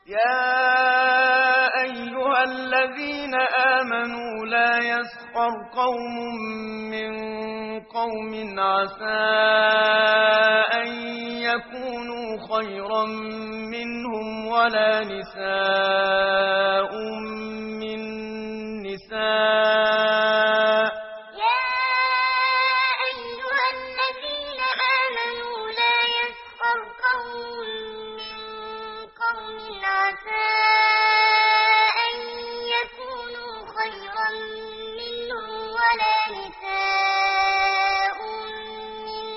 يا أيها الذين آمنوا لا يسخر قوم من قوم عسى أن يكونوا خيرا منهم ولا نساء من نساء عسى أن يكونوا خيرا منهم ولا نساء من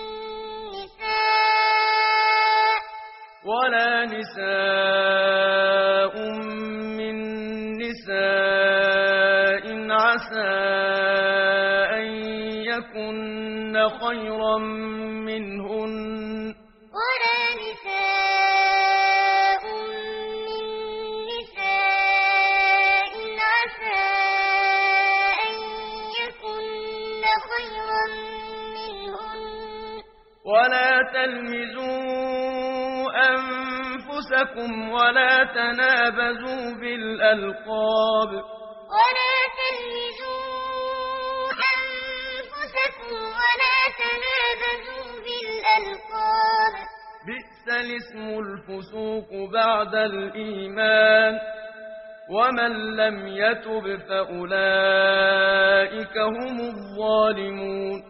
نساء عسى أن يكن خيرا منهن ولا تلمزوا أنفسكم ولا تنابزوا بالألقاب بئس الاسم الفسوق بعد الإيمان ومن لم يتب فأولئك هم الظالمون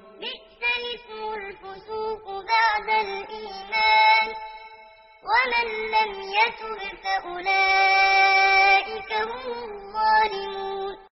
بعد الإيمان ومن لم يتب فأولئك هم الظالمون